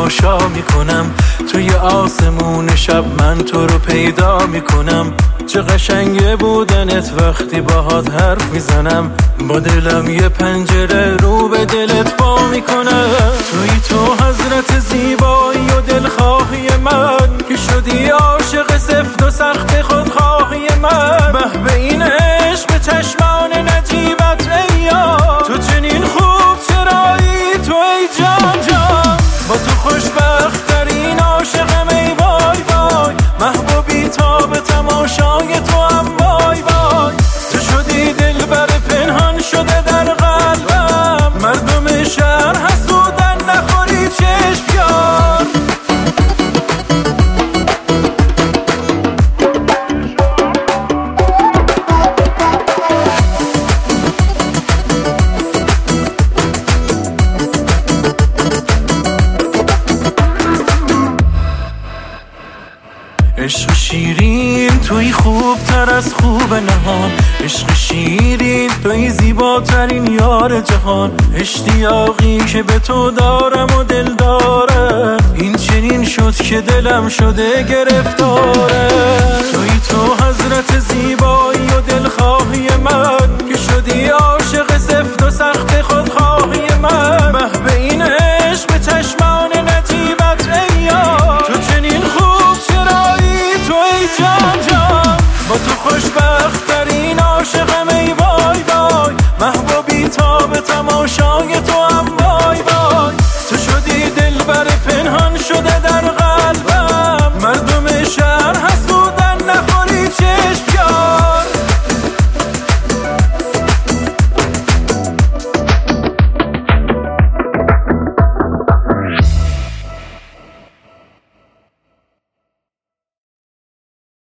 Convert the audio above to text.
تماشا میکنم، توی آسمون شب من تو رو پیدا میکنم. چه قشنگه بودنت وقتی باهات حرف میزنم، با دلم یه پنجره رو به دلت وا میکنم. توی تو حضرت زیبایی و دلخواهی من، که شدی عاشق سفت و سخت خودخواهی من. به به این عشق به چشمان نجیبت ای یار، تو چنین خوب چرایی تو ای جان جان. با تو خوشبخت ترین عاشقم ای وای وای، محبوبی تا به تماشای تو هم وای وای. تو شدی دلبر پنهان شده در قلبم، مردم شهر حسودن نخوری چشم یار. عشق شیرین توی خوب تر از خوب نهان، عشق شیرین توی زیباترین یار جهان. اشتیاقی که به تو دارم و دل دارم، این چنین شد که دلم شده گرفتاره. توی تو حضرت زیبایی و دلخواهی من، که شدی عاشق